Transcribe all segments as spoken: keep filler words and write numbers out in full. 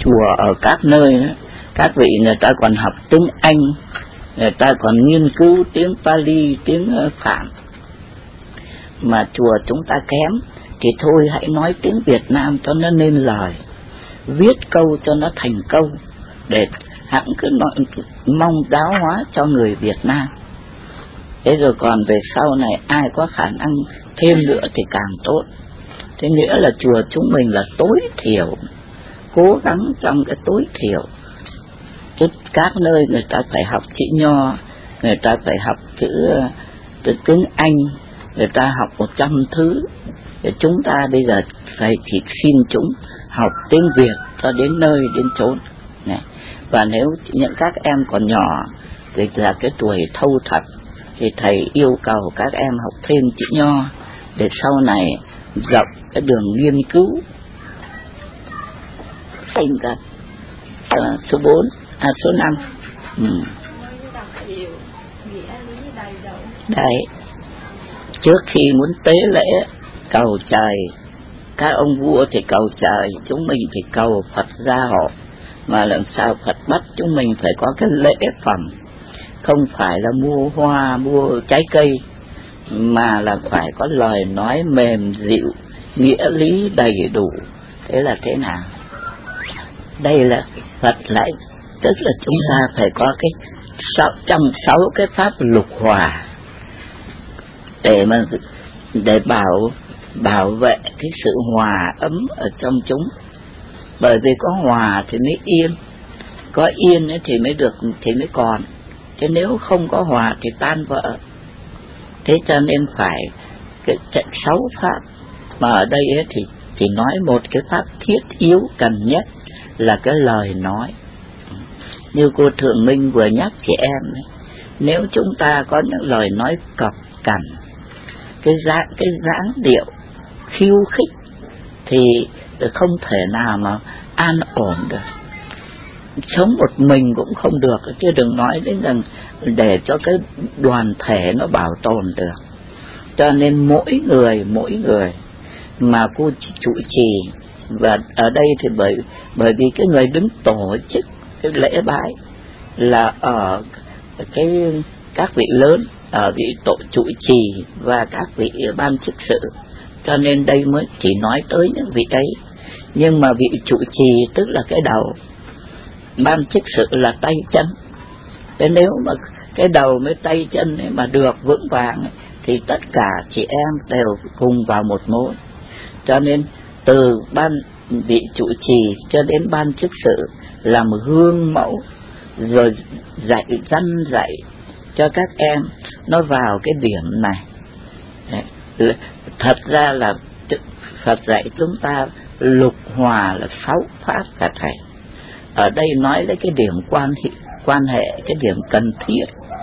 chùa ở các nơi đó, các vị người ta còn học tiếng Anh, người ta còn nghiên cứu tiếng Pali, tiếng Phạn, mà chùa chúng ta kém, thì thôi hãy nói tiếng Việt Nam cho nó nên lời, viết câu cho nó thành câu, để hãng cứ nói, mong giáo hóa cho người Việt Nam. Thế rồi còn về sau này ai có khả năng thêm nữa thì càng tốt. Thế nghĩa là chùa chúng mình là tối thiểu, cố gắng trong cái tối thiểu. Chứ các nơi người ta phải học chữ Nho, người ta phải học chữ, chữ tiếng Anh, người ta học một trăm thứ. Thì chúng ta bây giờ phải chỉ xin chúng học tiếng Việt cho đến nơi đến chốn này. Và nếu những các em còn nhỏ thì là cái tuổi thâu thập, thì thầy yêu cầu các em học thêm chữ Nho để sau này rộng cái đường nghiên cứu. Xin cả à, số bốn, à số năm. Ừ. Đấy, trước khi muốn tế lễ cầu trời, các ông vua thì cầu trời, chúng mình thì cầu Phật gia hộ. Mà làm sao Phật bắt chúng mình phải có cái lễ phẩm, không phải là mua hoa, mua trái cây, mà là phải có lời nói mềm dịu, nghĩa lý đầy đủ. Thế là thế nào? Đây là Phật lại, tức là chúng ta phải có cái sáu, trong sáu cái pháp lục hòa để mà để bảo bảo vệ cái sự hòa ấm ở trong chúng. Bởi vì có hòa thì mới yên, có yên ấy thì mới được, thì mới còn. Chứ nếu không có hòa thì tan vỡ. Thế cho nên phải cái sáu pháp, mà ở đây ấy thì chỉ nói một cái pháp thiết yếu cần nhất là cái lời nói. Như cô Thượng Minh vừa nhắc chị em ấy, nếu chúng ta có những lời nói cộc cằn, cái dáng cái dáng điệu khiêu khích, thì không thể nào mà an ổn được. Sống một mình cũng không được, chứ đừng nói đến rằng để cho cái đoàn thể nó bảo tồn được. Cho nên mỗi người mỗi người mà cô chủ trì, và ở đây thì bởi bởi vì cái người đứng tổ chức cái lễ bái là ở cái các vị lớn, ở vị tổ chủ trì và các vị ban chức sự, cho nên đây mới chỉ nói tới những vị ấy. Nhưng mà vị chủ trì tức là cái đầu, ban chức sự là tay chân. Thế nếu mà cái đầu với tay chân ấy mà được vững vàng ấy, thì tất cả chị em đều cùng vào một mối. Cho nên từ ban vị chủ trì cho đến ban chức sự làm gương mẫu, rồi dạy dân dạy cho các em nó vào cái điểm này. Đấy. Thật ra là Phật dạy chúng ta lục hòa là sáu pháp cả thầy. Ở đây nói lấy cái điểm quan hệ, quan hệ cái điểm cần thiết.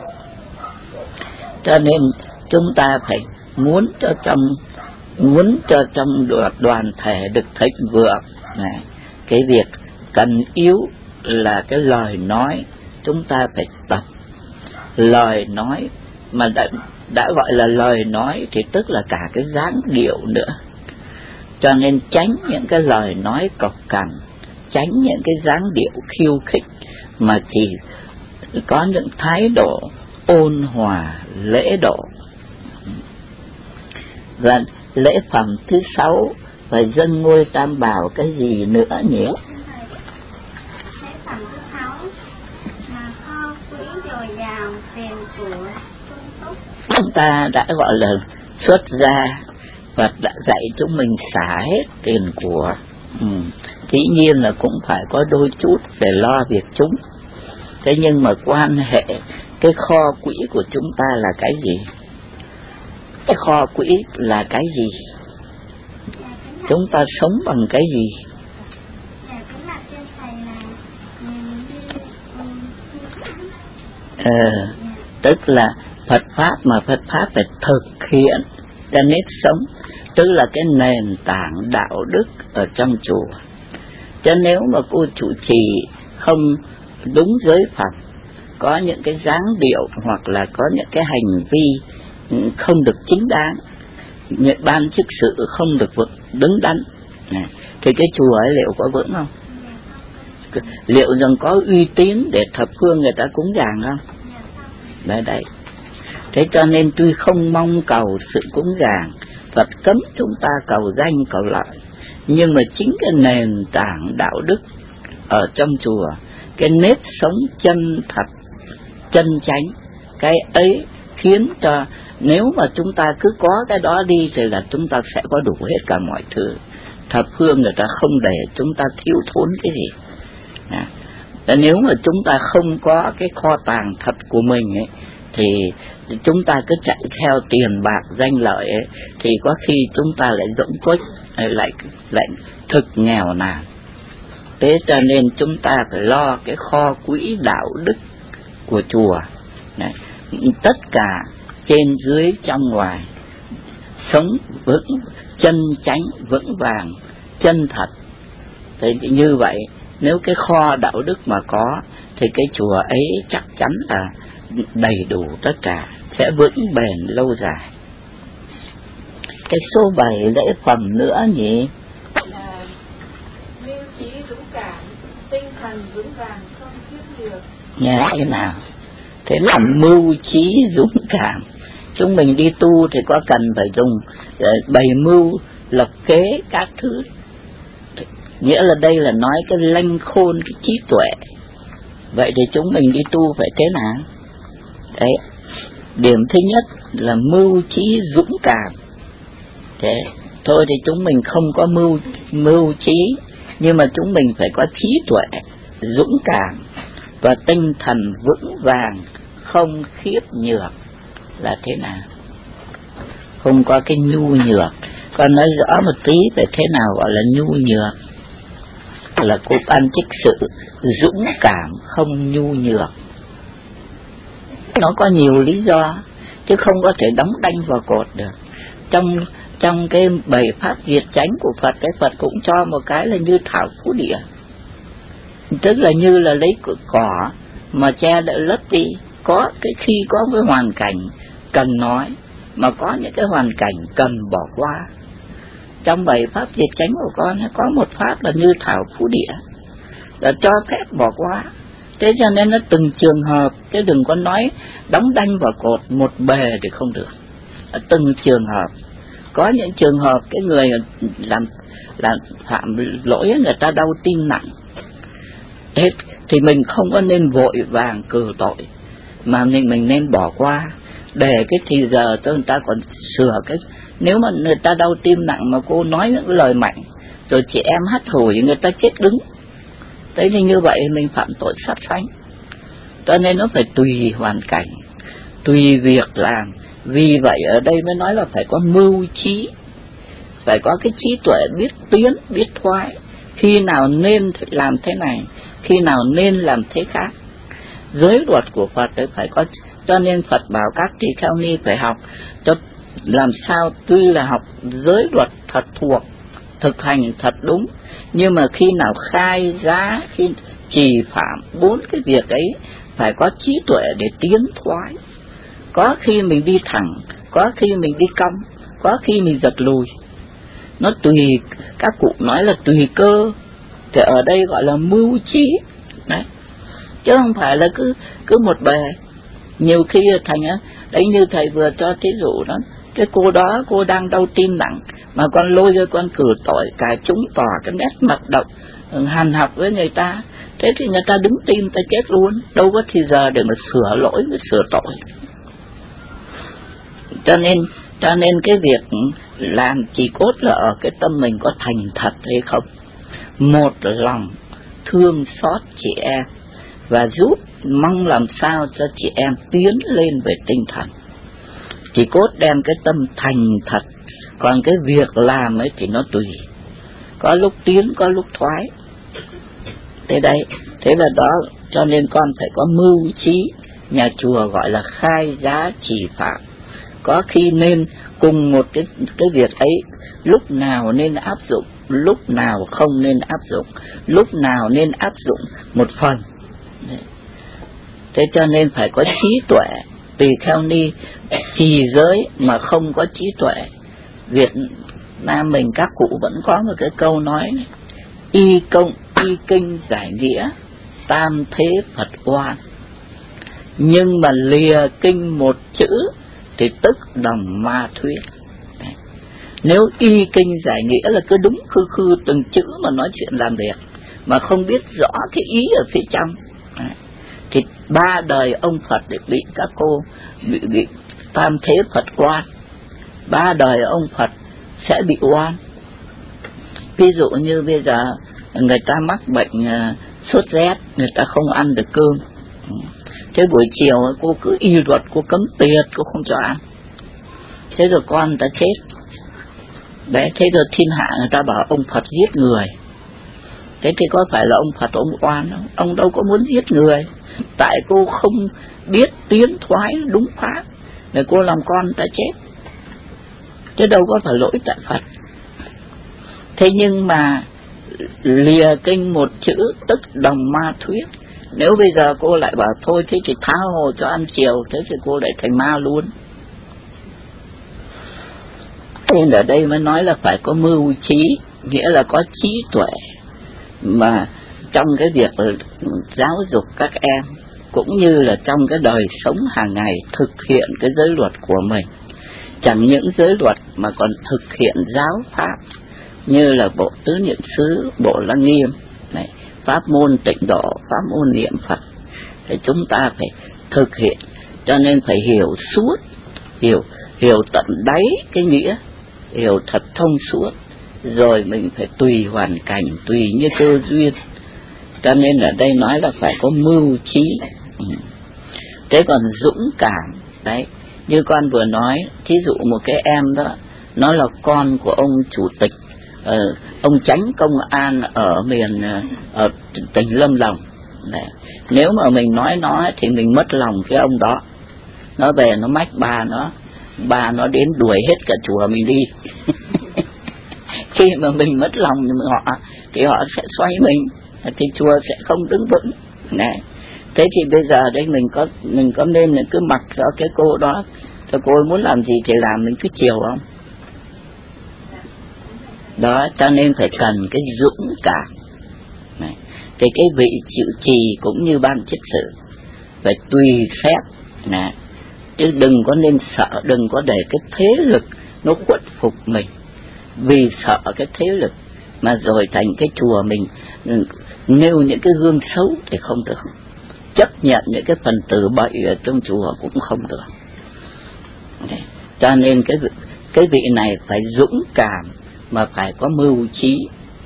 Cho nên chúng ta phải muốn cho trong muốn cho trong đoàn thể được thịnh vượng này, cái việc cần yếu là cái lời nói. Chúng ta phải tập lời nói, mà đã, đã gọi là lời nói thì tức là cả cái dáng điệu nữa. Cho nên tránh những cái lời nói cộc cằn, tránh những cái dáng điệu khiêu khích, mà chỉ có những thái độ ôn hòa, lễ độ. Và lễ phẩm thứ sáu phải dâng ngôi Tam Bảo cái gì nữa nhỉ? Lễ phẩm thứ sáu là kho quý dồi dào, tiền của sung túc. Chúng ta đã gọi là xuất gia, Phật đã dạy chúng mình xả hết tiền của. Ừ. Dĩ nhiên là cũng phải có đôi chút để lo việc chúng. Thế nhưng mà quan hệ cái kho quỹ của chúng ta là cái gì? Cái kho quỹ là cái gì? Chúng ta sống bằng cái gì? Ờ, tức là Phật Pháp, mà Phật Pháp phải thực hiện cái nếp sống, tức là cái nền tảng đạo đức ở trong chùa. Cho nếu mà cô chủ trì không đúng giới Phật, có những cái dáng điệu hoặc là có những cái hành vi không được chính đáng, những ban chức sự không được vững đứng đắn, thì cái chùa ấy liệu có vững không? liệu rằng có uy tín để thập phương người ta cúng dường không? Đấy đấy. Thế cho nên tuy không mong cầu sự cúng dường, Phật cấm chúng ta cầu danh cầu lợi, nhưng mà chính cái nền tảng đạo đức ở trong chùa, cái nếp sống chân thật, chân chánh, cái ấy khiến cho nếu mà chúng ta cứ có cái đó đi thì là chúng ta sẽ có đủ hết cả mọi thứ. Thập phương người ta không để chúng ta thiếu thốn cái gì. À, nếu mà chúng ta không có cái kho tàng thật của mình ấy, thì chúng ta cứ chạy theo tiền bạc danh lợi ấy, thì có khi chúng ta lại dỗng tuếch, lại lại thực nghèo nàn. Thế cho nên chúng ta phải lo cái kho quỹ đạo đức của chùa. Đấy, tất cả trên dưới trong ngoài sống vững, chân chánh vững vàng, chân thật. Thế như vậy, nếu cái kho đạo đức mà có thì cái chùa ấy chắc chắn là đầy đủ tất cả, sẽ vững bền lâu dài. Cái số bảy lễ phẩm nữa nhỉ? Là mưu trí dũng cảm, tinh thần vững vàng không khiếp nhược. Nghe thế nào? Thế là mưu trí dũng cảm. Chúng mình đi tu thì có cần phải dùng bày mưu lập kế các thứ. Nghĩa là đây là nói cái lanh khôn, cái trí tuệ. Vậy thì chúng mình đi tu phải thế nào? Đấy, điểm thứ nhất là mưu trí dũng cảm. Thế thôi thì chúng mình không có mưu mưu trí, nhưng mà chúng mình phải có trí tuệ, dũng cảm và tinh thần vững vàng, không khiếp nhược. Là thế nào? Không có cái nhu nhược. Con nói rõ một tí về thế nào gọi là nhu nhược. Là cô ăn trích sự dũng cảm không nhu nhược. Nó có nhiều lý do, chứ không có thể đóng đanh vào cột được. Trong trong cái bảy pháp diệt chánh của Phật, cái Phật cũng cho một cái là như thảo phú địa. Tức là như là lấy cỏ mà che đậy lấp đi. Có cái khi có cái hoàn cảnh cần nói, mà có những cái hoàn cảnh cần bỏ qua. Trong bảy pháp diệt chánh của con có một pháp là như thảo phú địa, là cho phép bỏ qua. Thế cho nên nó từng trường hợp, chứ đừng có nói đóng đanh vào cột một bề thì không được. Ở từng trường hợp. Có những trường hợp cái người làm làm phạm lỗi người ta đau tim nặng. Thế thì mình không có nên vội vàng cử tội, mà mình mình nên bỏ qua, để cái thì giờ cho người ta còn sửa cái. Nếu mà người ta đau tim nặng mà cô nói những lời mạnh, rồi chị em hắt hủi người ta chết đứng, thế thì như vậy mình phạm tội sát sanh. Cho nên nó phải tùy hoàn cảnh, tùy việc làm. Vì vậy ở đây mới nói là phải có mưu trí, phải có cái trí tuệ, biết tiến, biết thoái. Khi nào nên làm thế này, khi nào nên làm thế khác. Giới luật của Phật đấy phải có. Cho nên Phật bảo các tỳ kheo ni phải học cho làm sao, tuy là học giới luật thật thuộc, thực hành thật đúng, nhưng mà khi nào khai giá, khi trì phạm bốn cái việc ấy phải có trí tuệ để tiến thoái. Có khi mình đi thẳng, có khi mình đi cong, có khi mình giật lùi. Nó tùy, các cụ nói là tùy cơ, thì ở đây gọi là mưu trí. Đấy, chứ không phải là cứ cứ một bề. Nhiều khi thành á, đấy như thầy vừa cho thí dụ đó, cái cô đó cô đang đau tim nặng, mà con lôi cho con cử tội, cả chúng tỏ cái nét mặt động hàn học với người ta, thế thì người ta đứng tim ta chết luôn, đâu có thì giờ để mà sửa lỗi mới sửa tội. Cho nên cho nên cái việc làm chỉ cốt là ở cái tâm mình có thành thật hay không, một lòng thương xót chị em và giúp mong làm sao cho chị em tiến lên về tinh thần. Chỉ cốt đem cái tâm thành thật, còn cái việc làm ấy thì nó tùy, có lúc tiến có lúc thoái. Thế đây, thế là đó, cho nên con phải có mưu trí. Nhà chùa gọi là khai giá trì phạm. Có khi nên cùng một cái cái việc ấy, lúc nào nên áp dụng, lúc nào không nên áp dụng, lúc nào nên áp dụng một phần. Thế cho nên phải có trí tuệ. Tỳ kheo ni trì giới mà không có trí tuệ. Việt Nam mình các cụ vẫn có một cái câu nói này: y công y y kinh giải nghĩa tam thế Phật oan, nhưng mà lìa kinh một chữ thì tức đồng ma thuyết. Nếu y kinh giải nghĩa là cứ đúng khư khư từng chữ mà nói chuyện làm việc, mà không biết rõ cái ý ở phía trong, thì ba đời ông Phật để bị các cô bị, bị tam thế Phật oan. Ba đời ông Phật sẽ bị oan. Ví dụ như bây giờ người ta mắc bệnh uh, sốt rét, người ta không ăn được cơm, thế buổi chiều cô cứ y luật, cô cấm tiệt, cô không cho ăn, thế rồi con người ta chết. Đấy, thế rồi thiên hạ người ta bảo ông Phật giết người. Thế thì có phải là ông Phật ông oan không? Ông đâu có muốn giết người, tại cô không biết tiến thoái đúng pháp, để cô làm con người ta chết, chứ đâu có phải lỗi tại Phật. Thế nhưng mà lìa kinh một chữ tức đồng ma thuyết. Nếu bây giờ cô lại bảo thôi thế thì tha hồ cho ăn chiều, thế thì cô lại thành ma luôn. Nên ở đây mới nói là phải có mưu trí, nghĩa là có trí tuệ, mà trong cái việc giáo dục các em cũng như là trong cái đời sống hàng ngày thực hiện cái giới luật của mình. Chẳng những giới luật mà còn thực hiện giáo pháp, như là bộ tứ niệm xứ, bộ lăng nghiêm này, pháp môn tịnh độ, pháp môn niệm Phật, thì chúng ta phải thực hiện. Cho nên phải hiểu suốt, hiểu hiểu tận đáy cái nghĩa, hiểu thật thông suốt, rồi mình phải tùy hoàn cảnh, tùy như cơ duyên. Cho nên ở đây nói là phải có mưu trí. Ừ. Thế còn dũng cảm đấy, như con vừa nói, thí dụ một cái em đó, nó là con của ông chủ tịch, uh, ông chánh công an ở miền uh, ở tỉnh Lâm Đồng đấy. Nếu mà mình nói nó thì mình mất lòng cái ông đó, nó về nó mách bà nó, bà nó đến đuổi hết cả chùa mình đi. Khi mà mình mất lòng họ thì họ sẽ xoay mình, thì chùa sẽ không đứng vững này. Thế thì bây giờ đây mình có mình có nên cứ mặc cho cái cô đó, thì cô ấy muốn làm gì thì làm, mình cứ chiều không? Đó, cho nên phải cần cái dũng cảm này. Thì cái vị chịu trì cũng như ban chấp sự phải tùy phép nè, chứ đừng có nên sợ, đừng có để cái thế lực nó khuất phục mình, vì sợ cái thế lực mà rồi thành cái chùa mình nêu những cái gương xấu thì không được, chấp nhận những cái phần tử bậy ở trong chùa cũng không được. Cho nên cái cái vị này phải dũng cảm mà phải có mưu trí.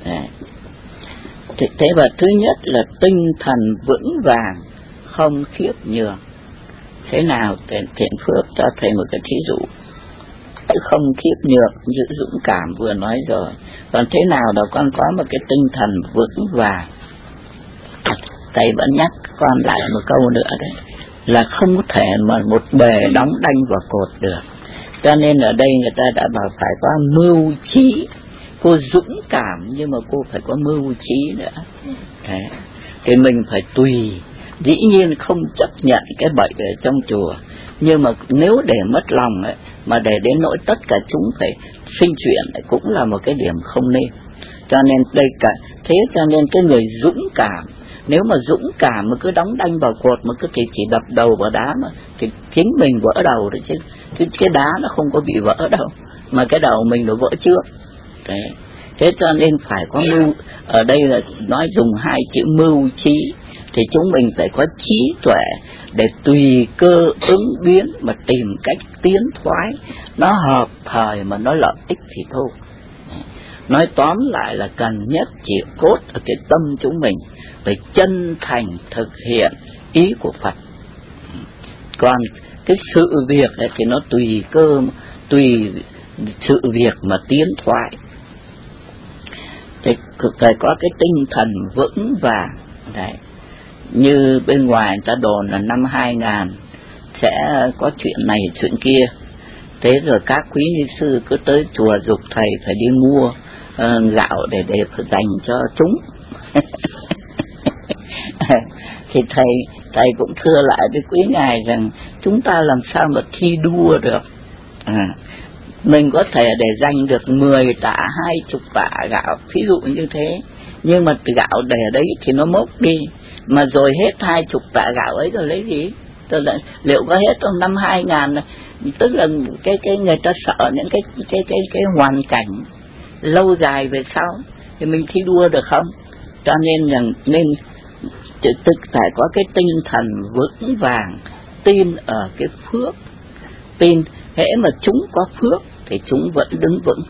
Thế và thứ nhất là tinh thần vững vàng, không khiếp nhường. Thế nào thiện, thiện phước cho thầy một cái thí dụ. Không khiếp nhược, giữ dũng cảm vừa nói rồi. Còn thế nào đó con có một cái tinh thần vững vàng. Thầy vẫn nhắc con lại một câu nữa đấy, là không có thể mà một bề đóng đanh vào cột được. Cho nên ở đây người ta đã bảo phải có mưu trí. Cô dũng cảm nhưng mà cô phải có mưu trí nữa. Thế thì mình phải tùy. Dĩ nhiên không chấp nhận cái bệnh ở trong chùa, nhưng mà nếu để mất lòng ấy, mà để đến nỗi tất cả chúng phải sinh chuyện cũng là một cái điểm không nên. Cho nên đây cả thế, cho nên cái người dũng cảm, nếu mà dũng cảm mà cứ đóng đanh vào cột mà cứ thì chỉ đập đầu vào đá mà thì chính mình vỡ đầu đấy chứ. Cái, cái đá nó không có bị vỡ đâu, mà cái đầu mình nó vỡ trước. Thế, thế cho nên phải có mưu. Ở đây là nói dùng hai chữ mưu trí, thì chúng mình phải có trí tuệ để tùy cơ ứng biến mà tìm cách tiến thoái, nó hợp thời mà nó lợi ích thì thôi. Nói tóm lại là cần nhất chỉ cốt ở cái tâm chúng mình phải chân thành thực hiện ý của Phật. Còn cái sự việc ấy thì nó tùy cơ, tùy sự việc mà tiến thoái. Thì phải có cái tinh thần vững vàng đấy. Như bên ngoài người ta đồn là năm hai ngàn sẽ có chuyện này chuyện kia, thế rồi các quý ni sư cứ tới chùa giục thầy phải đi mua uh, gạo để để dành cho chúng. Thì thầy thầy cũng thưa lại với quý ngài rằng chúng ta làm sao mà thi đua được. À, mình có thể để dành được mười tạ, hai chục tạ gạo, ví dụ như thế, nhưng mà gạo để đấy thì nó mốc đi, mà rồi hết hai chục tạ gạo ấy rồi lấy gì? Tức là liệu có hết trong năm hai ngàn này? Tức là cái cái người ta sợ những cái cái cái cái hoàn cảnh lâu dài về sau thì mình thi đua được không? Cho nên rằng nên tức phải có cái tinh thần vững vàng, tin ở cái phước, tin hễ mà chúng có phước thì chúng vẫn đứng vững.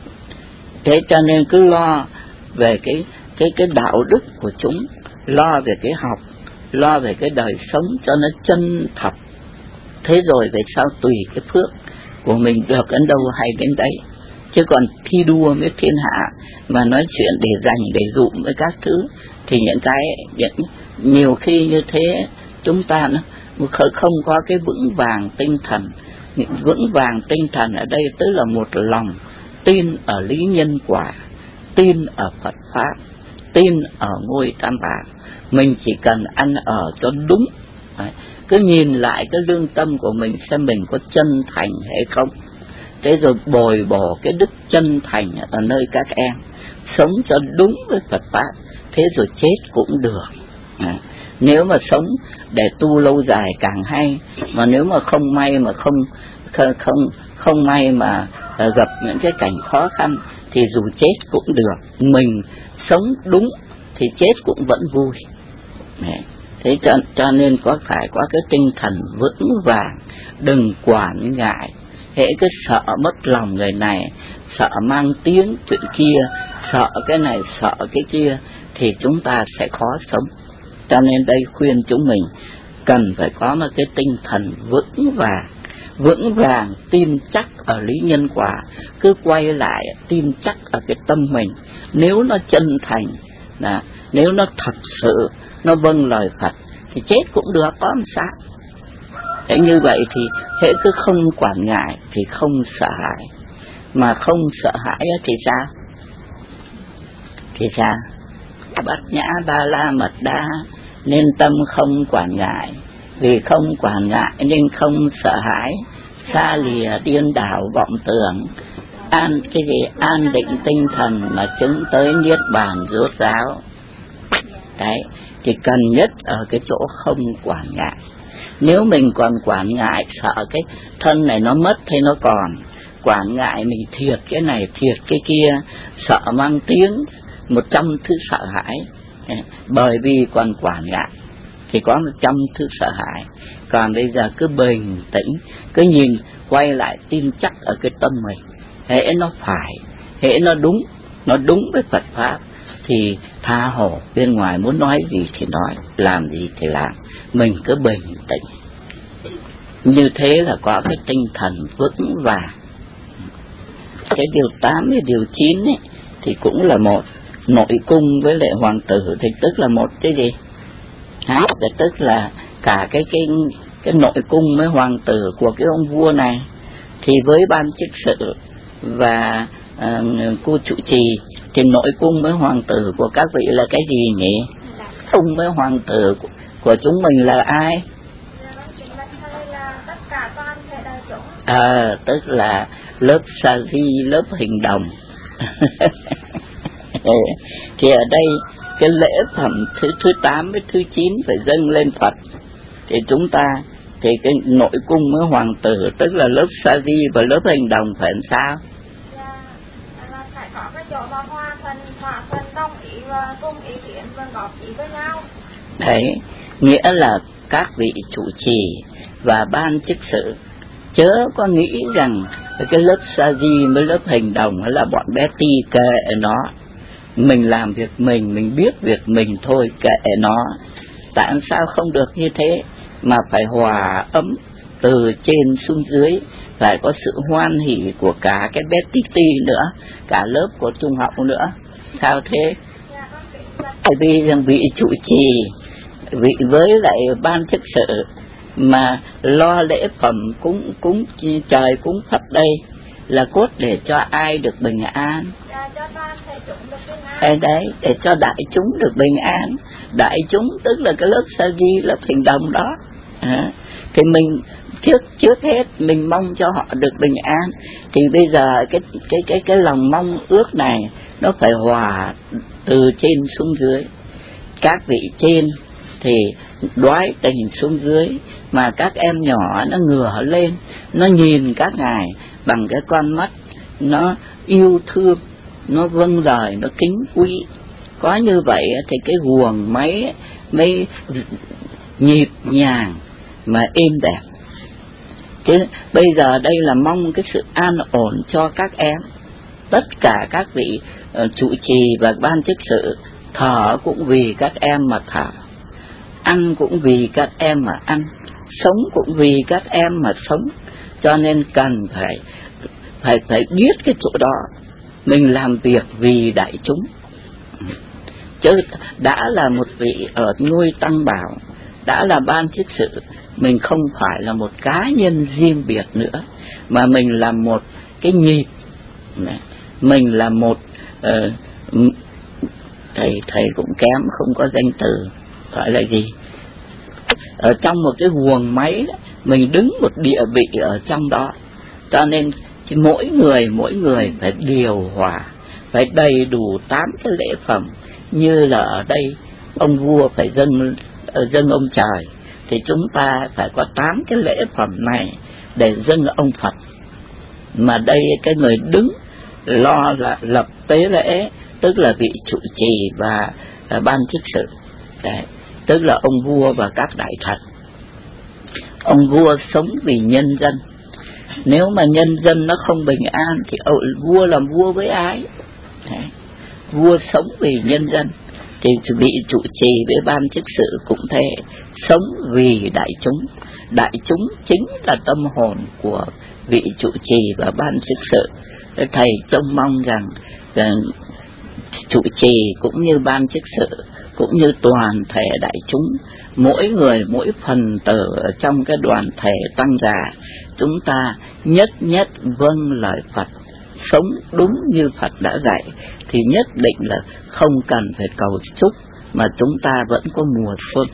Thế cho nên cứ lo về cái cái cái đạo đức của chúng, lo về cái học, lo về cái đời sống cho nó chân thật. Thế rồi về sau tùy cái phước của mình được đến đâu hay đến đấy. Chứ còn thi đua với thiên hạ mà nói chuyện để dành để dụm với các thứ thì những cái những, nhiều khi như thế chúng ta nó không có cái vững vàng tinh thần. Vững vàng tinh thần ở đây tức là một lòng tin ở lý nhân quả, tin ở Phật pháp, tin ở ngôi Tam Bảo. Mình chỉ cần ăn ở cho đúng. Đấy. Cứ nhìn lại cái lương tâm của mình xem mình có chân thành hay không. Thế rồi bồi bổ cái đức chân thành ở nơi các em, sống cho đúng với Phật pháp. Thế rồi chết cũng được. À, nếu mà sống để tu lâu dài càng hay, mà nếu mà không may mà không không không, không may mà gặp những cái cảnh khó khăn thì dù chết cũng được. Mình sống đúng thì chết cũng vẫn vui. Đấy. Thế cho, cho nên có phải có cái tinh thần vững vàng, đừng quản ngại. Hễ cứ sợ mất lòng người này, sợ mang tiếng chuyện kia, sợ cái này sợ cái kia thì chúng ta sẽ khó sống. Cho nên đây khuyên chúng mình cần phải có một cái tinh thần vững vàng, vững vàng tin chắc ở lý nhân quả. Cứ quay lại tin chắc ở cái tâm mình. Nếu nó chân thành, là nếu nó thật sự nó vâng lời Phật thì chết cũng được, có làm sao. Thế như vậy thì hễ cứ không quản ngại thì không sợ hãi. Mà không sợ hãi thì sao? Thì sao? Bát nhã ba la mật đa, nên tâm không quản ngại. Vì không quản ngại nên không sợ hãi. Xa lìa điên đảo vọng tưởng, an cái gì an định tinh thần mà chứng tới niết bàn rốt ráo. Đấy, thì cần nhất ở cái chỗ không quản ngại. Nếu mình còn quản ngại, sợ cái thân này nó mất hay nó còn, quản ngại mình thiệt cái này thiệt cái kia, sợ mang tiếng một trăm thứ sợ hãi. Bởi vì còn quản ngại thì có một trăm thứ sợ hãi. Còn bây giờ cứ bình tĩnh, cứ nhìn quay lại tin chắc ở cái tâm mình. Hễ nó phải, hễ nó đúng, nó đúng với Phật pháp thì tha hồ, bên ngoài muốn nói gì thì nói, làm gì thì làm. Mình cứ bình tĩnh. Như thế là có cái tinh thần vững vàng. Cái điều tám với điều chín ấy, thì cũng là một. Nội cung với lại hoàng tử thì tức là một cái gì? Hả? Tức là cả cái, cái, cái nội cung với hoàng tử của cái ông vua này. Thì với ban chức sự và uh, cô trụ trì thì nội cung với hoàng tử của các vị là cái gì nhỉ? Cung với hoàng tử của, của chúng mình là ai? À, tức là lớp sa di, lớp hình đồng. Thì ở đây cái lễ phẩm thứ thứ tám với thứ chín phải dâng lên Phật. Thì chúng ta thì cái nội cung với hoàng tử tức là lớp sa di và lớp hình đồng phải làm sao? Dạ, là phải có cái chỗ mà hòa thân, hòa thân đồng ý và cùng ý kiến và góp ý với nhau. Đấy, nghĩa là các vị chủ trì và ban chức sự chớ có nghĩ rằng cái lớp sa di với lớp hình đồng là bọn bé ti kệ nó. Mình làm việc mình, mình biết việc mình thôi, kệ nó. Tại sao không được như thế? Mà phải hòa ấm từ trên xuống dưới, phải có sự hoan hỷ của cả cái bé tí ti nữa, cả lớp của trung học nữa. Sao thế? Tại vì rằng vị trụ trì, vị với lại ban chức sự mà lo lễ phẩm cúng cúng trời cúng Phật đây là cốt để cho ai được bình an. Đấy, đấy, để cho đại chúng được bình an. Đại chúng tức là cái lớp sa di, lớp hình đồng đó. À, thì mình trước trước hết mình mong cho họ được bình an. Thì bây giờ cái cái cái cái lòng mong ước này nó phải hòa từ trên xuống dưới. Các vị trên thì đoái tình xuống dưới, mà các em nhỏ nó ngửa lên, nó nhìn các ngài bằng cái con mắt nó yêu thương, nó vâng lời, nó kính quý. Có như vậy thì cái guồng máy mới nhịp nhàng mà êm đẹp. Chứ bây giờ đây là mong cái sự an ổn cho các em. Tất cả các vị uh, trụ trì và ban chức sự thở cũng vì các em mà thở, ăn cũng vì các em mà ăn, sống cũng vì các em mà sống. Cho nên cần phải phải phải biết cái chỗ đó, mình làm việc vì đại chúng. Chứ đã là một vị ở ngôi tăng bảo, đã là ban chức sự, mình không phải là một cá nhân riêng biệt nữa, mà mình là một cái nhịp, mình là một uh, thầy thầy cũng kém, không có danh từ phải là gì, ở trong một cái guồng máy đó, mình đứng một địa vị ở trong đó. Cho nên mỗi người mỗi người phải điều hòa, phải đầy đủ tám cái lễ phẩm. Như là ở đây ông vua phải dâng dâng ông trời, thì chúng ta phải có tám cái lễ phẩm này để dâng ông Phật. Mà đây cái người đứng lo là lập tế lễ, tức là vị trụ trì và, và ban chức sự. Đấy, tức là ông vua và các đại thần. Ông vua sống vì nhân dân. Nếu mà nhân dân nó không bình an thì ông, vua làm vua với ai? Đấy, vua sống vì nhân dân, thì vị trụ trì với ban chức sự cũng thế, sống vì đại chúng. Đại chúng chính là tâm hồn của vị trụ trì và ban chức sự. Thầy trông mong rằng, rằng trụ trì cũng như ban chức sự, cũng như toàn thể đại chúng, mỗi người mỗi phần tử ở trong cái đoàn thể tăng già, chúng ta nhất nhất vâng lời Phật, sống đúng như Phật đã dạy, thì nhất định là không cần phải cầu chúc, mà chúng ta vẫn có mùa xuân.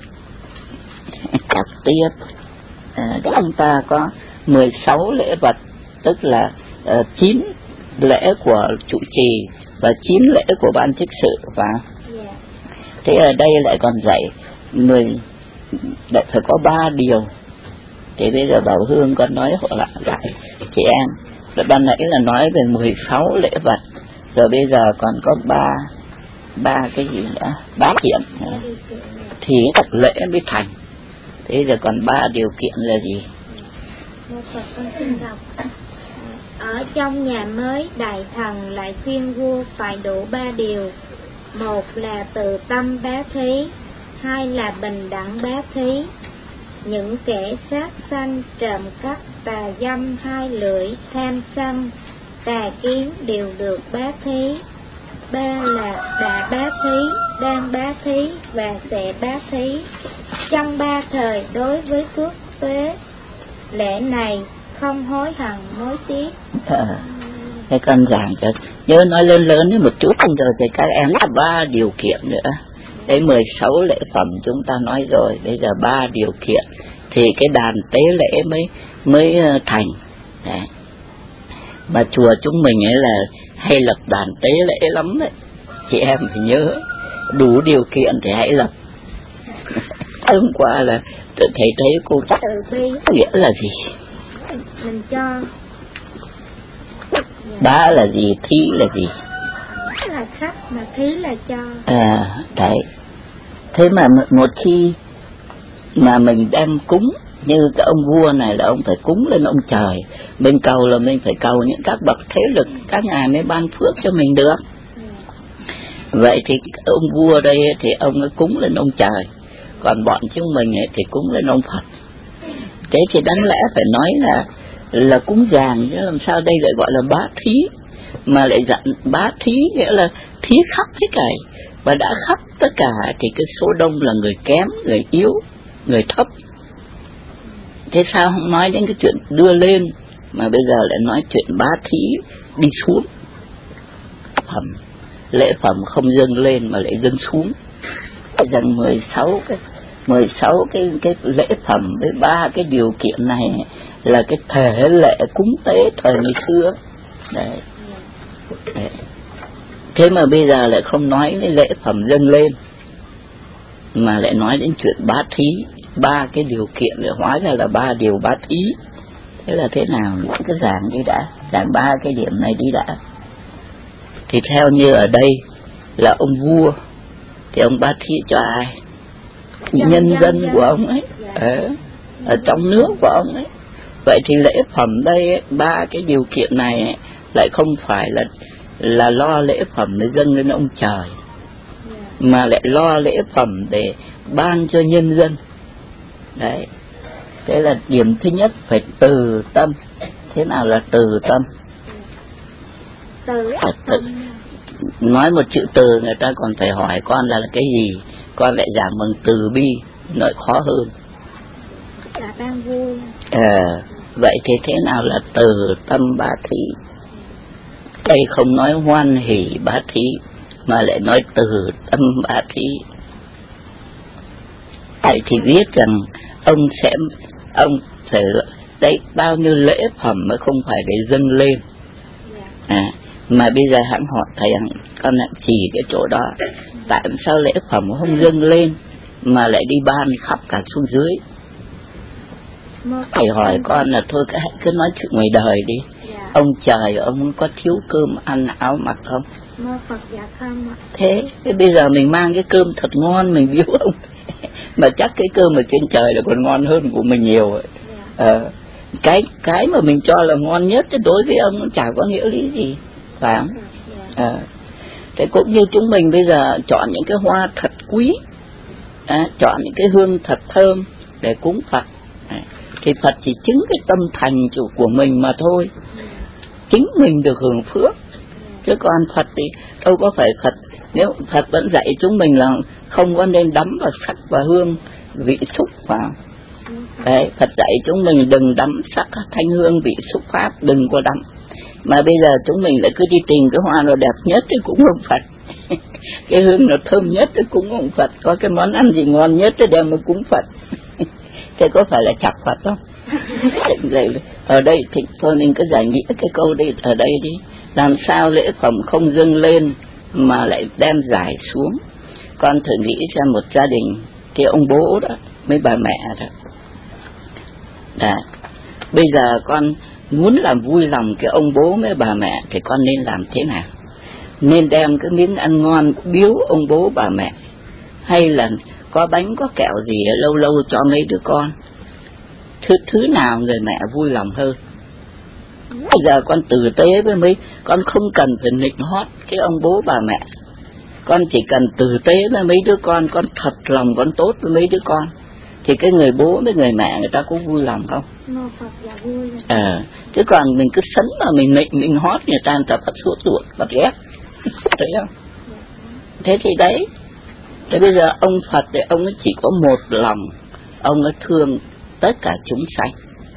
Đọc tiếp, à, chúng ta có mười sáu lễ vật, tức là uh, chín lễ của trụ trì và chín lễ của ban chức sự. Và thế ở đây lại còn dạy mười, lại phải có ba điều. Thì bây giờ Bảo Hương con nói họ lại lại chị em, ban nãy là nói về mười sáu lễ vật, rồi bây giờ còn có ba ba cái gì nữa, ba kiện thì tập lễ mới thành. Thế giờ còn ba điều kiện là gì? Một Phật con xin đọc. Ở trong nhà mới, đại thần lại khuyên vua phải đủ ba điều. Một là từ tâm bá thí, hai là bình đẳng bá thí. Những kẻ sát sanh, trộm cắp, tà dâm, hai lưỡi, tham sân, tà kiến đều được bá thí. Ba là đã bá thí, đang bá thí và sẽ bá thí. Trong ba thời đối với phước tuế, lễ này không hối hận mối tiếc. À, cái con giảng cho nhớ nói lớn lớn đi một chút rồi thì các em có ba điều kiện nữa. Đấy, mười sáu lễ phẩm chúng ta nói rồi, bây giờ ba điều kiện thì cái đàn tế lễ mới mới thành. Đấy. Mà chùa chúng mình ấy là hay lập đàn tế lễ lắm đấy, chị em phải nhớ đủ điều kiện thì hãy lập. Hôm qua là thầy thấy cô chắc nghĩa là gì? Mình cho bá là gì, thí là gì? Bá là khách mà thí là cho. À đấy. Thế mà một khi mà mình đem cúng, như cái ông vua này là ông phải cúng lên ông trời, mình cầu là mình phải cầu những các bậc thế lực, các ngài mới ban phước cho mình được. Vậy thì ông vua đây thì ông ấy cúng lên ông trời, còn bọn chúng mình thì cúng lên ông Phật. Thế thì đáng lẽ phải nói là là cúng dường, chứ làm sao đây lại gọi là bá thí, mà lại dặn bá thí nghĩa là thí khắp hết cày, và đã khắp tất cả thì cái số đông là người kém, người yếu, người thấp. Thế sao không nói đến cái chuyện đưa lên, mà bây giờ lại nói chuyện bá thí đi xuống. Phẩm lễ phẩm không dâng lên mà lại dâng xuống. Dâng mười sáu cái mười sáu cái cái lễ phẩm với ba cái điều kiện này là cái thể lệ cúng tế thời ngày xưa. Đấy. Đấy. Thế mà bây giờ lại không nói đến lễ phẩm dâng lên, mà lại nói đến chuyện bá thí, ba cái điều kiện để hóa ra là ba điều bá thí. Thế là thế nào? Cứ giảng đi đã, giảng ba cái điểm này đi đã. Thì theo như ở đây là ông vua, thì ông bá thí cho ai? Nhân dân của ông ấy, ở, ở trong nước của ông ấy. Vậy thì lễ phẩm đây ấy, ba cái điều kiện này ấy, lại không phải là là lo lễ phẩm để dâng lên ông trời, mà lại lo lễ phẩm để ban cho nhân dân. Đấy, thế là điểm thứ nhất, phải từ tâm. Thế nào là từ tâm? Từ tâm. Nói một chữ từ người ta còn phải hỏi con là cái gì, con lại giảng bằng từ bi, nói khó hơn. Là ban vui. À, vậy thì thế nào là từ tâm bá thí? Đây không nói hoan hỷ bá thí, mà lại nói từ tâm bá thí. Vậy thì viết rằng ông sẽ ông phải đấy, bao nhiêu lễ phẩm mới không phải để dâng lên. À, mà bây giờ hãng hỏi thầy, con hãng chỉ cái chỗ đó, tại sao lễ phẩm không dâng lên mà lại đi ban khắp cả xuống dưới? Thầy hỏi con là thôi cứ nói chuyện ngoài đời đi. Ông trời ông có thiếu cơm ăn áo mặc không? Mô Phật dạ không ạ. Thế, thế bây giờ mình mang cái cơm thật ngon mình biếu ông mà chắc cái cơm ở trên trời là còn ngon hơn của mình nhiều ấy. À, cái cái mà mình cho là ngon nhất thì đối với ông nó chả có nghĩa lý gì, phải không? À, thế cũng như chúng mình bây giờ chọn những cái hoa thật quý, à, chọn những cái hương thật thơm để cúng Phật, à, thì Phật chỉ chứng cái tâm thành chủ của mình mà thôi, chính mình được hưởng phước. Chứ còn Phật thì đâu có phải Phật. Nếu Phật vẫn dạy chúng mình là không có nên đắm vào sắc và hương vị xúc vào. Đấy, Phật dạy chúng mình đừng đắm sắc thanh hương vị xúc pháp, đừng có đắm. Mà bây giờ chúng mình lại cứ đi tìm cái hoa nó đẹp nhất thì cũng không Phật, cái hương nó thơm nhất thì cũng không Phật, có cái món ăn gì ngon nhất thì đem mà cúng Phật. Thế có phải là chọc Phật không? Ở đây thì thôi mình cứ giải nghĩa cái câu đi ở đây đi. Làm sao lễ phẩm không dâng lên mà lại đem giải xuống? Con thử nghĩ ra một gia đình, cái ông bố đó, mấy bà mẹ đó. Đã. Bây giờ con muốn làm vui lòng cái ông bố mấy bà mẹ thì con nên làm thế nào? Nên đem cái miếng ăn ngon biếu ông bố bà mẹ, hay là có bánh có kẹo gì lâu lâu cho mấy đứa con? Thứ thứ nào người mẹ vui lòng hơn? Bây giờ con tử tế với mấy, con không cần phải nịnh hót cái ông bố bà mẹ, con chỉ cần tử tế với mấy đứa con, con thật lòng con tốt với mấy đứa con, thì cái người bố với người mẹ người ta có vui lòng không? À, chứ còn mình cứ sấn mà mình nịnh mình hót người ta, người ta phát sốt ruột, phát ghét, thấy không? Thế thì đấy, thế bây giờ ông Phật thì ông ấy chỉ có một lòng, ông ấy thương tất cả chúng sanh.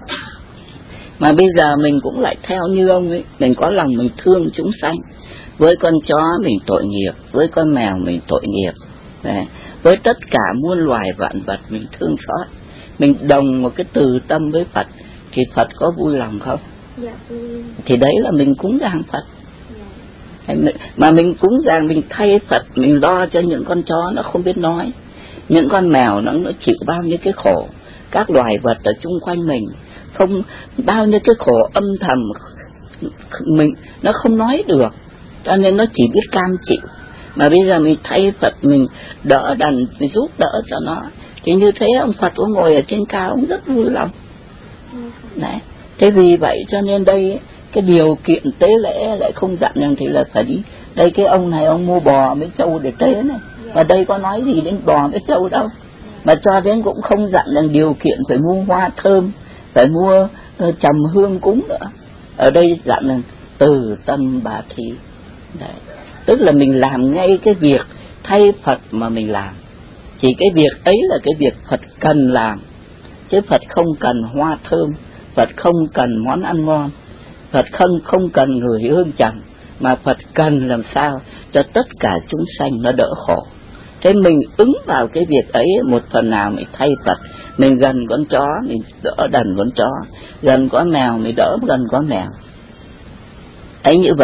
Mà bây giờ mình cũng lại theo như ông ấy, mình có lòng mình thương chúng sanh. Với con chó mình tội nghiệp, với con mèo mình tội nghiệp, đấy. Với tất cả muôn loài vạn vật mình thương xót, mình đồng một cái từ tâm với Phật, thì Phật có vui lòng không? Dạ vui. Thì đấy là mình cúng dường Phật. Dạ. Mà mình cúng dường, mình thay Phật, mình lo cho những con chó nó không biết nói, những con mèo nó, nó chịu bao nhiêu cái khổ, các loài vật ở chung quanh mình không bao nhiêu cái khổ âm thầm mình nó không nói được, cho nên nó chỉ biết cam chịu. Mà bây giờ mình thay Phật, mình đỡ đần, mình giúp đỡ cho nó, thì như thế ông Phật cũng ngồi ở trên cao, ông rất vui lòng. Đấy, thế vì vậy cho nên đây cái điều kiện tế lễ lại không dặn rằng thì là phải đi. Đây cái ông này ông mua bò với trâu để tế này, và đây có nói gì đến bò với trâu đâu, mà cho đến cũng không dặn rằng điều kiện phải mua hoa thơm, phải mua uh, trầm hương cúng nữa. Ở đây dặn rằng từ tâm bá thí. Đấy, tức là mình làm ngay cái việc thay Phật mà mình làm, chỉ cái việc ấy là cái việc Phật cần làm, chứ Phật không cần hoa thơm, Phật không cần món ăn ngon, Phật không không cần người hương trầm, mà Phật cần làm sao cho tất cả chúng sanh nó đỡ khổ. Thế mình ứng vào cái việc ấy, một phần nào mình thay Phật. Mình gần con chó mình đỡ đần con chó, gần con mèo mình đỡ gần con mèo ấy. Như vậy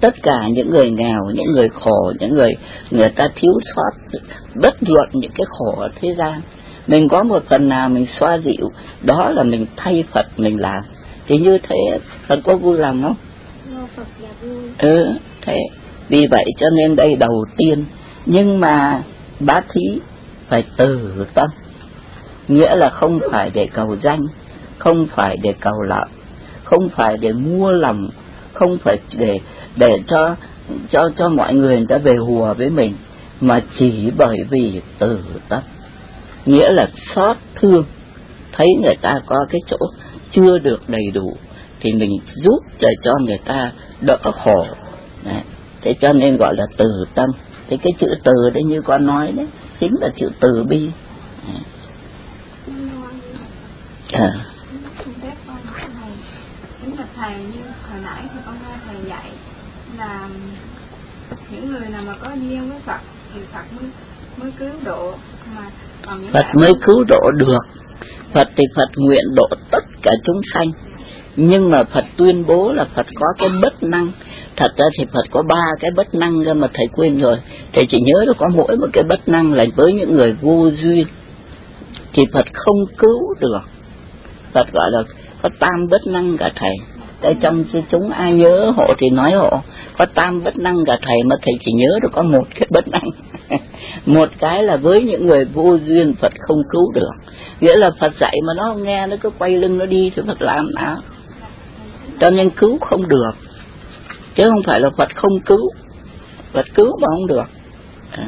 tất cả những người nghèo, những người khổ, những người người ta thiếu sót bất luận những cái khổ ở thế gian, mình có một phần nào mình xoa dịu, đó là mình thay Phật mình làm. Thì như thế Phật có vui lòng không? Phật là vui. Ừ, thế vì vậy cho nên đây đầu tiên, nhưng mà bá thí phải từ tâm, nghĩa là không phải để cầu danh, không phải để cầu lợi, không phải để mua lòng, không phải để để cho cho cho mọi người người ta về hùa với mình, mà chỉ bởi vì từ tâm, nghĩa là xót thương, thấy người ta có cái chỗ chưa được đầy đủ thì mình giúp cho cho người ta đỡ khổ. Đấy. Thế cho nên gọi là từ tâm. Thế cái chữ từ đấy như con nói đấy chính là chữ từ bi. À. Chính là thầy, như hồi nãy thì con nghe thầy dạy là những người nào mà có duyên với Phật thì Phật mới mới cứu độ, mà còn những Phật mới cứu độ được. Phật thì Phật nguyện độ tất cả chúng sanh, nhưng mà Phật tuyên bố là Phật có cái bất năng. Thật ra thì Phật có ba cái bất năng cơ mà thầy quên rồi. Thầy chỉ nhớ là có mỗi một cái bất năng là với những người vô duyên thì Phật không cứu được. Phật gọi là có tam bất năng cả thầy. Tại trong chúng ai nhớ hộ thì nói hộ, có tam bất năng cả thầy, mà thầy chỉ nhớ được có một cái bất năng. Một cái là với những người vô duyên Phật không cứu được, nghĩa là Phật dạy mà nó không nghe, nó cứ quay lưng nó đi thì Phật làm nào? Cho nên cứu không được, chứ không phải là Phật không cứu, Phật cứu mà không được. À.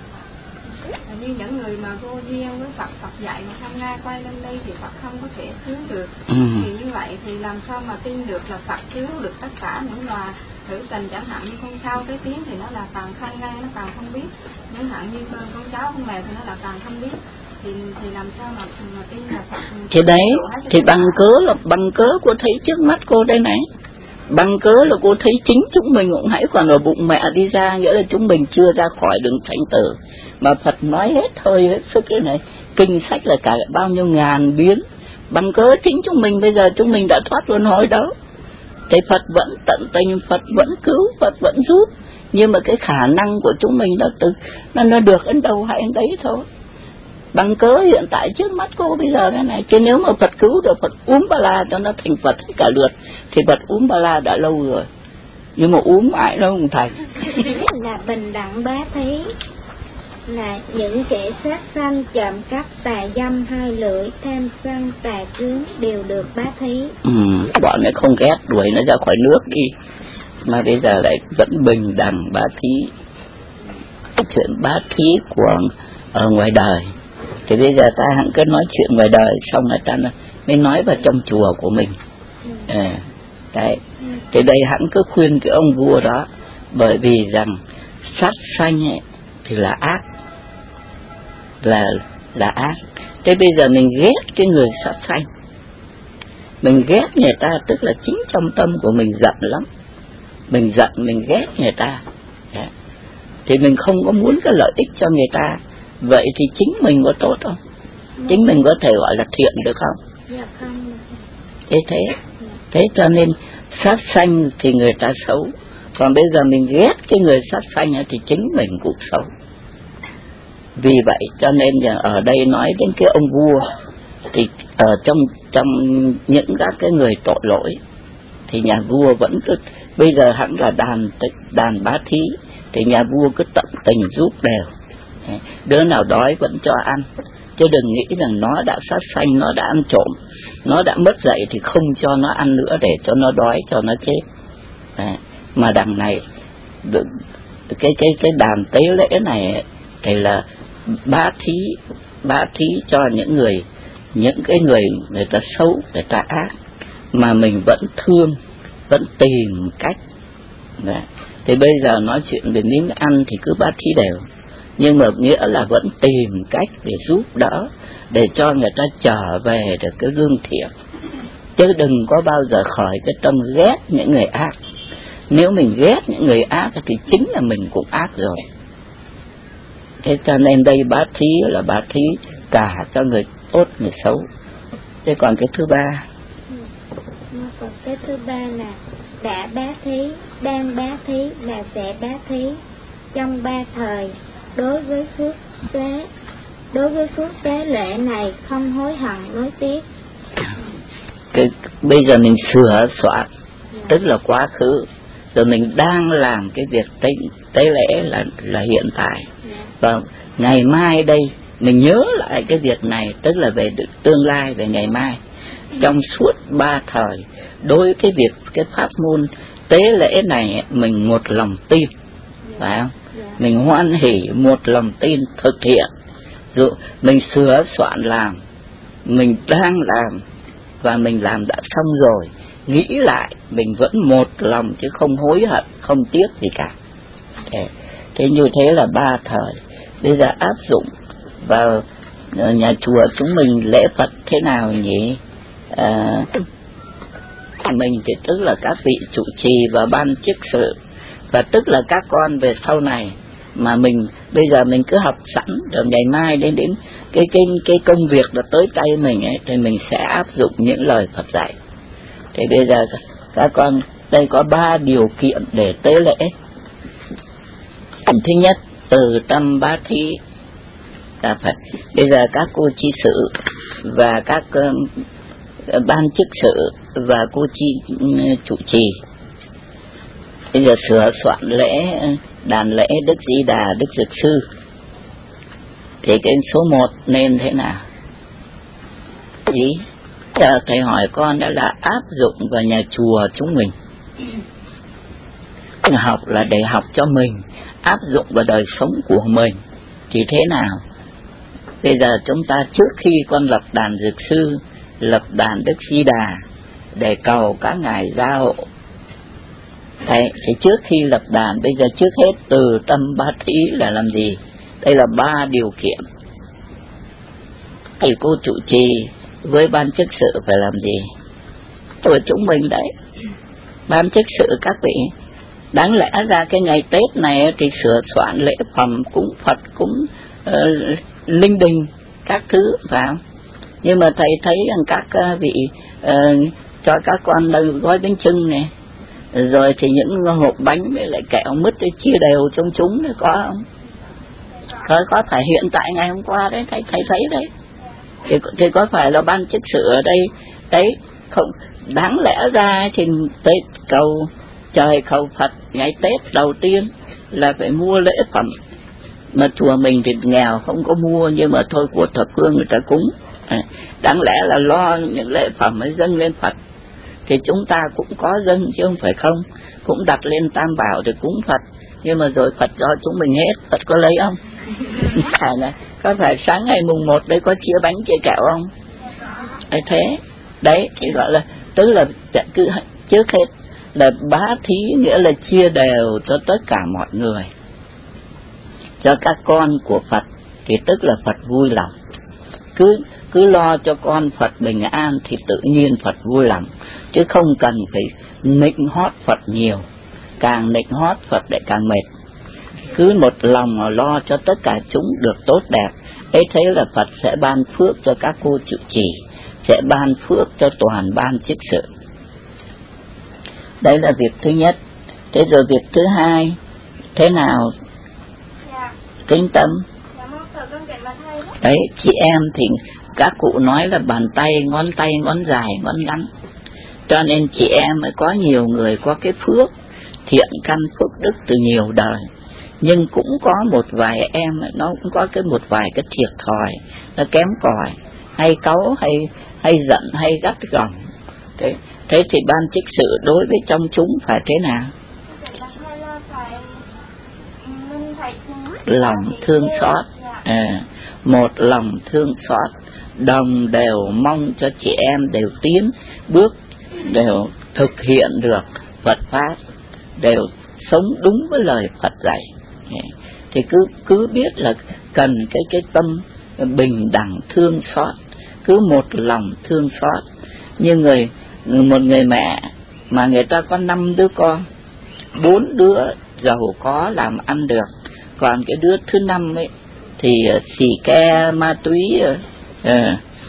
Như những người mà vô duyên với Phật, Phật dạy mà không nghe quay lên đây thì Phật không có thể cứu được. Ừ. Thì như vậy thì làm sao mà tin được là Phật cứu được tất cả những loài thử tình, chẳng hạn như con trâu cái tiếng thì nó là càng khăn ngay, nó càng không biết. Chẳng hạn như con cháu con mèo thì nó là càng không biết. Thì, thì làm sao mà, mà tin là Phật? Thì đấy, thì bằng cớ là bằng cớ cô thấy trước mắt cô đây này. Bằng cớ là cô thấy chính chúng mình cũng hãy còn ở bụng mẹ đi ra, nghĩa là chúng mình chưa ra khỏi đường sanh tử. Mà Phật nói hết hơi hết sức cái này, kinh sách là cả bao nhiêu ngàn biến. Bằng cớ chính chúng mình bây giờ chúng mình đã thoát luân hồi đó. Thì Phật vẫn tận tình, Phật vẫn cứu, Phật vẫn giúp. Nhưng mà cái khả năng của chúng mình nó từ nó, nó được đến đâu hay đến đấy thôi. Bằng cớ hiện tại trước mắt cô bây giờ cái này, chứ nếu mà Phật cứu được, Phật úm ba la cho nó thành Phật cả lượt thì Phật úm ba la đã lâu rồi. Nhưng mà úm mãi nó không thành. Là bình đẳng bá thí, là những kẻ sát sanh, trộm cắp, tà dâm, hai lưỡi, tham sân, tà chướng đều được bá thí. Ừ, bọn nó không ghét đuổi nó ra khỏi nước đi, mà bây giờ lại vẫn bình đẳng bá thí. Chuyện bá thí của ở ngoài đời thì bây giờ ta hẳn cứ nói chuyện ngoài đời, xong rồi ta mới nói vào trong chùa của mình. À, đấy. Thì đây hẳn cứ khuyên cái ông vua đó, bởi vì rằng sát sanh ấy thì là ác, là là ác. Thế bây giờ mình ghét cái người sát sanh, mình ghét người ta, tức là chính trong tâm của mình giận lắm, mình giận, mình ghét người ta. Đấy. Thì mình không có muốn cái lợi ích cho người ta. Vậy thì chính mình có tốt không? Chính mình có thể gọi là thiện được không? Dạ không. Thế thế, thế cho nên sát sanh thì người ta xấu, còn bây giờ mình ghét cái người sát sanh thì chính mình cũng xấu. Vì vậy cho nên ở đây nói đến cái ông vua thì ở trong trong những các cái người tội lỗi thì nhà vua vẫn cứ, bây giờ hẳn là đàn đàn bá thí thì nhà vua cứ tận tình giúp đều. Đứa nào đói vẫn cho ăn, chứ đừng nghĩ rằng nó đã sát sanh, nó đã ăn trộm, nó đã mất dạy thì không cho nó ăn nữa để cho nó đói, cho nó chết. Đấy. Mà đằng này cái cái cái đàn tế lễ này thì là bá thí, bá thí cho những người, những cái người người ta xấu, người ta ác, mà mình vẫn thương, vẫn tìm cách. Đấy. Thì bây giờ nói chuyện về miếng ăn thì cứ bá thí đều, nhưng mà nghĩa là vẫn tìm cách để giúp đỡ, để cho người ta trở về được cái lương thiện, chứ đừng có bao giờ khởi cái tâm ghét những người ác. Nếu mình ghét những người ác thì chính là mình cũng ác rồi. Thế cho nên đây bá thí là bá thí cả cho người tốt, người xấu. Thế còn cái thứ ba, còn cái thứ ba là đã bá thí, đang bá thí và sẽ bá thí trong ba thời. Đối với phước tế, đối với phước tế lễ này không hối hận nối tiếc. Cái, bây giờ mình sửa soạn, yeah. Tức là quá khứ, rồi mình đang làm cái việc tế, tế lễ là là hiện tại, yeah. Và ngày mai đây mình nhớ lại cái việc này, tức là về tương lai, về ngày mai. Trong suốt ba thời, đối cái việc cái pháp môn tế lễ này mình một lòng tin, phải không? Mình hoan hỉ một lòng tin thực hiện. Dù mình sửa soạn làm, mình đang làm và mình làm đã xong rồi, nghĩ lại mình vẫn một lòng chứ không hối hận, không tiếc gì cả. Thế, thế như thế là ba thời. Bây giờ áp dụng vào nhà chùa chúng mình lễ Phật thế nào nhỉ? À, mình thì tức là các vị trụ trì và ban chức sự, và tức là các con về sau này mà mình bây giờ mình cứ học sẵn, rồi ngày mai đến đến cái cái cái công việc đã tới tay mình ấy, thì mình sẽ áp dụng những lời Phật dạy. Thì bây giờ các con đây có ba điều kiện để tế lễ. Thứ nhất, từ tâm bá thí là phải. Bây giờ các cô chi sự và các uh, ban chức sự và cô chi uh, trụ trì bây giờ sửa soạn lễ đàn lễ Đức Di Đà, Đức Dược Sư, thì cái số một nên thế nào? Gì? Giờ thầy hỏi con đã là áp dụng vào nhà chùa chúng mình. Học là để học cho mình, áp dụng vào đời sống của mình thì thế nào? Bây giờ chúng ta trước khi con lập đàn Dược Sư, lập đàn Đức Di Đà để cầu các ngài gia hộ. Đấy, thì trước khi lập đàn, bây giờ trước hết từ tâm bá thí là làm gì? Đây là ba điều kiện. Thì cô trụ trì với ban chức sự phải làm gì? Của chúng mình đấy. Ban chức sự các vị, đáng lẽ ra cái ngày Tết này thì sửa soạn lễ phẩm cúng Phật, cúng uh, linh đình các thứ, phải không? Nhưng mà thầy thấy rằng các uh, vị uh, cho các con gói bánh chưng này, rồi thì những hộp bánh với lại kẹo mứt để chia đều trong chúng đấy, có không? Có, có phải hiện tại ngày hôm qua đấy thầy thầy thấy đấy. Thì, thì có phải là ban chức sự ở đây đấy không? Đáng lẽ ra thì Tết cầu trời cầu Phật ngày Tết đầu tiên là phải mua lễ phẩm, mà chùa mình thì nghèo không có mua, nhưng mà thôi của thập phương người ta cúng. À, đáng lẽ là lo những lễ phẩm mới dâng lên Phật, thì chúng ta cũng có dâng chứ không phải không, cũng đặt lên Tam Bảo để cúng Phật, nhưng mà rồi Phật cho chúng mình hết, Phật có lấy không? Phải này, có phải sáng ngày mùng một đấy có chia bánh chia kẹo không? Đấy thế, đấy thì gọi là tức là cứ trước hết là bá thí, nghĩa là chia đều cho tất cả mọi người, cho các con của Phật, thì tức là Phật vui lòng. Cứ cứ lo cho con Phật bình an thì tự nhiên Phật vui lòng, chứ không cần phải nịnh hót Phật nhiều, càng nịnh hót Phật lại càng mệt. Cứ một lòng mà lo cho tất cả chúng được tốt đẹp ấy, thế là Phật sẽ ban phước cho các cô trụ trì, sẽ ban phước cho toàn ban chức sự. Đấy là việc thứ nhất. Thế rồi việc thứ hai thế nào? Dạ. Kính tâm. Dạ, đấy, chị em thì các cụ nói là bàn tay, ngón tay, ngón dài, ngón ngắn, cho nên chị em mới có nhiều người có cái phước thiện căn, phước đức từ nhiều đời. Nhưng cũng có một vài em nó cũng có cái một vài cái thiệt thòi, nó kém cỏi, hay cáu, hay hay giận, hay gắt gỏng. Thế, thế thì ban chức sự đối với trong chúng phải thế nào? Lòng thương xót, à, một lòng thương xót, đồng đều mong cho chị em đều tiến bước, đều thực hiện được Phật pháp, đều sống đúng với lời Phật dạy. Thì cứ cứ biết là cần cái cái tâm bình đẳng thương xót, cứ một lòng thương xót. Như người một người mẹ mà người ta có năm đứa con, bốn đứa giàu có làm ăn được, còn cái đứa thứ năm ấy thì xì ke ma túy, uh,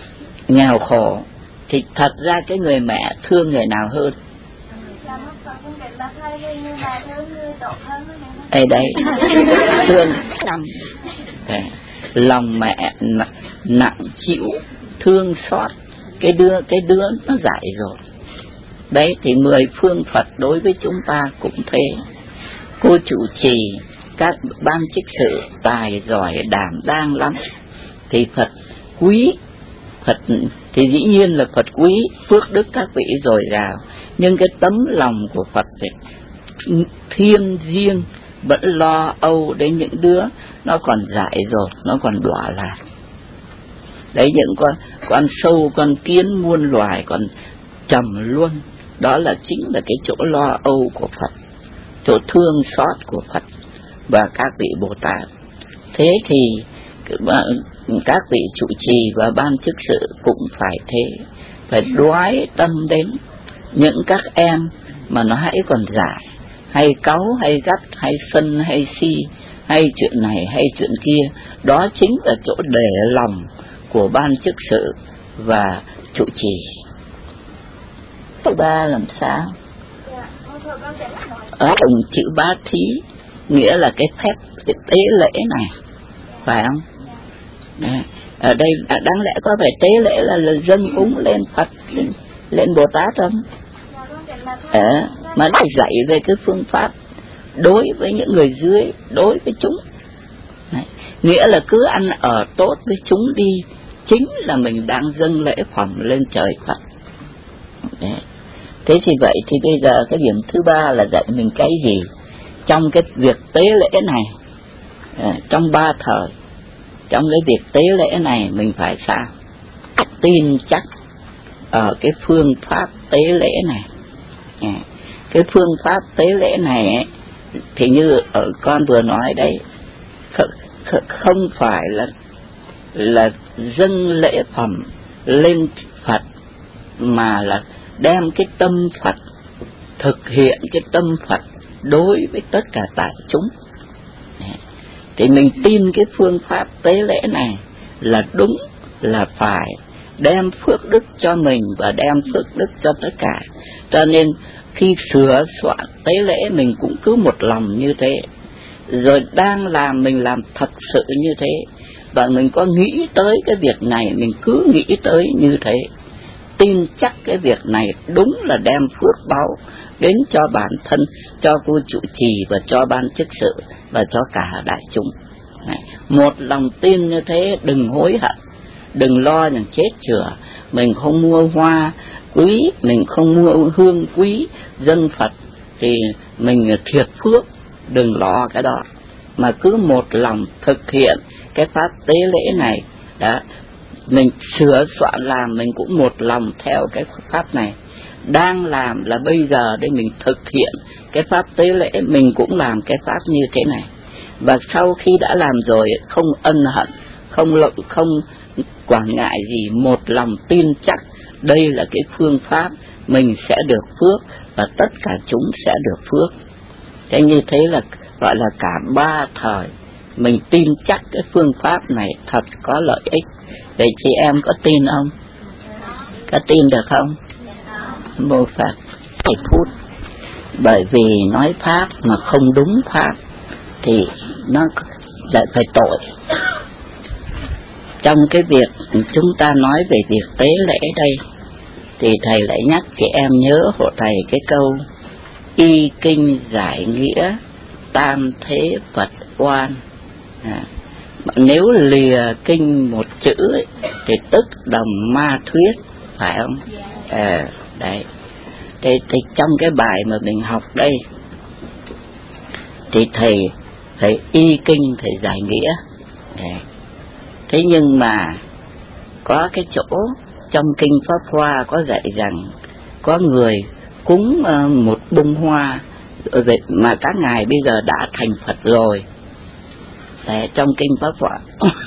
nghèo khổ, thì thật ra cái người mẹ thương người nào hơn? Ê đấy, thương năm lòng mẹ nặng chịu thương xót cái đứa cái đứa nó dại rồi. Đấy thì mười phương Phật đối với chúng ta cũng thế. Cô chủ trì, các ban chức sự tài giỏi đảm đang lắm thì Phật quý. Phật thì dĩ nhiên là Phật quý, phước đức các vị dồi dào, nhưng cái tấm lòng của Phật thì thiêng riêng, vẫn lo âu đến những đứa nó còn dại dột, nó còn đọa lạc. Đấy, những con con sâu, con kiến muôn loài còn trầm luôn. Đó là chính là cái chỗ lo âu của Phật, chỗ thương xót của Phật và các vị Bồ Tát. Thế thì các vị trụ trì và ban chức sự cũng phải thế, phải đoái tâm đến những các em mà nó hãy còn dại, hay cáu, hay gắt, hay sân, hay si, hay chuyện này, hay chuyện kia. Đó chính là chỗ để lòng của ban chức sự và trụ trì. Thứ ba làm sao? Ở trong chữ bá thí nghĩa là cái phép, cái tế lễ này, phải không? À, ở đây à, đáng lẽ có phải tế lễ là, là dâng cúng lên Phật, lên, lên Bồ Tát không? À, mà lại dạy về cái phương pháp đối với những người dưới, đối với chúng. Đấy, nghĩa là cứ ăn ở tốt với chúng đi, chính là mình đang dâng lễ phẩm lên trời Phật. Đấy. Thế thì vậy thì bây giờ cái điểm thứ ba là dạy mình cái gì trong cái việc tế lễ này, à, trong ba thời, trong cái việc tế lễ này mình phải sao? Tin chắc ở cái phương pháp tế lễ này. À, cái phương pháp tế lễ này ấy, thì như ở con vừa nói đấy, không, không phải là là dâng lễ phẩm lên Phật, mà là đem cái tâm Phật, thực hiện cái tâm Phật đối với tất cả đại chúng. Thì mình tin cái phương pháp tế lễ này là đúng, là phải đem phước đức cho mình và đem phước đức cho tất cả. Cho nên khi sửa soạn tế lễ mình cũng cứ một lòng như thế, rồi đang làm mình làm thật sự như thế, và mình có nghĩ tới cái việc này mình cứ nghĩ tới như thế, tin chắc cái việc này đúng là đem phước báu đến cho bản thân, cho cô trụ trì và cho ban chức sự và cho cả đại chúng. Này, một lòng tin như thế, đừng hối hận, đừng lo rằng chết chữa. Mình không mua hoa quý, mình không mua hương quý dâng Phật thì mình thiệt phước, đừng lo cái đó, mà cứ một lòng thực hiện cái pháp tế lễ này. Đó, mình sửa soạn làm mình cũng một lòng theo cái pháp này, đang làm là bây giờ để mình thực hiện cái pháp tế lễ, mình cũng làm cái pháp như thế này. Và sau khi đã làm rồi không ân hận, không lộn, không quản ngại gì, một lòng tin chắc đây là cái phương pháp mình sẽ được phước và tất cả chúng sẽ được phước. Thế như thế là gọi là cả ba thời mình tin chắc cái phương pháp này thật có lợi ích. Vậy chị em có tin không? Có tin được không? Mô Phật thầy phút. Bởi vì nói pháp mà không đúng pháp thì nó lại phải tội. Trong cái việc chúng ta nói về việc tế lễ đây thì thầy lại nhắc chị em nhớ hộ thầy cái câu y kinh giải nghĩa tam thế Phật oan. À, nếu lìa kinh một chữ ấy, thì tức đồng ma thuyết, phải không? À, đấy. Thì, thì trong cái bài mà mình học đây thì thầy thầy y kinh, thầy giải nghĩa. Đấy. Thế nhưng mà có cái chỗ trong kinh Pháp Hoa có dạy rằng có người cúng uh, một bông hoa mà các ngài bây giờ đã thành Phật rồi. Đấy, trong kinh Pháp Hoa.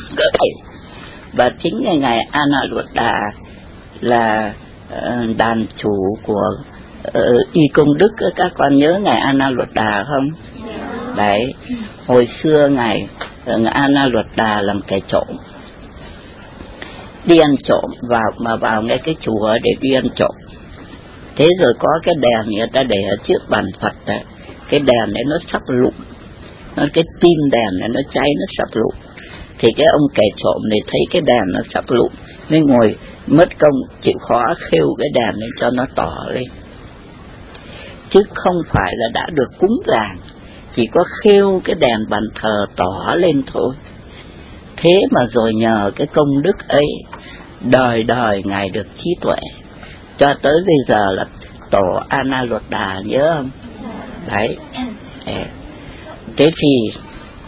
Và chính ngày ngài Anuruddha là uh, đàn chủ của uh, y công đức. Các con nhớ ngài Anuruddha không? Đấy, hồi xưa ngài uh, Anuruddha làm kẻ trộm, đi ăn trộm vào mà vào ngay cái chùa để đi ăn trộm. Thế rồi có cái đèn người ta để ở trước bàn Phật này, cái đèn này nó sắp lụm, nó cái pin đèn này nó cháy, nó sắp lụm. Thì cái ông kẻ trộm này thấy cái đèn nó sắp lụm, mới ngồi mất công chịu khó khêu cái đèn lên cho nó tỏ lên, chứ không phải là đã được cúng dường, chỉ có khêu cái đèn bàn thờ tỏ lên thôi. Thế mà rồi nhờ cái công đức ấy, đời đời Ngài được trí tuệ, cho tới bây giờ là tổ A Na Luật Đà, nhớ không? Đấy. Thế thì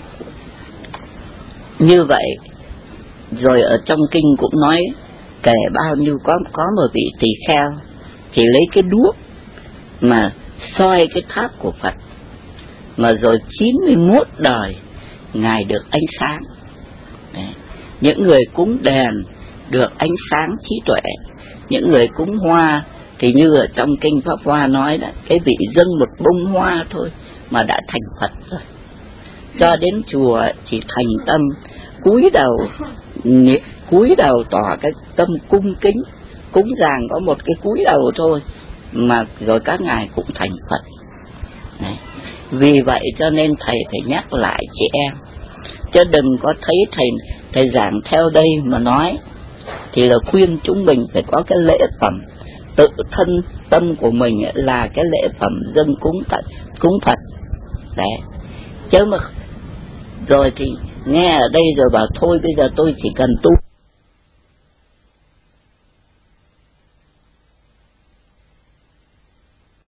như vậy, rồi ở trong kinh cũng nói kể bao nhiêu có có một vị tỳ kheo thì lấy cái đuốc mà soi cái tháp của Phật, mà rồi chín mươi mốt đời Ngài được ánh sáng. Đấy. Những người cúng đèn được ánh sáng trí tuệ, những người cúng hoa thì như ở trong kinh Pháp Hoa nói đó, cái vị dâng một bông hoa thôi mà đã thành Phật rồi. Cho đến chùa chỉ thành tâm cúi đầu cúi đầu tỏ cái tâm cung kính, cúng dường có một cái cúi đầu thôi mà rồi các ngài cũng thành Phật. Này. Vì vậy cho nên thầy phải nhắc lại chị em, chứ đừng có thấy thầy thầy giảng theo đây mà nói, thì là khuyên chúng mình phải có cái lễ phẩm tự thân tâm của mình là cái lễ phẩm dâng cúng Phật, cúng Phật. Đấy. Chứ mà rồi thì nghe ở đây rồi bảo thôi bây giờ tôi chỉ cần tu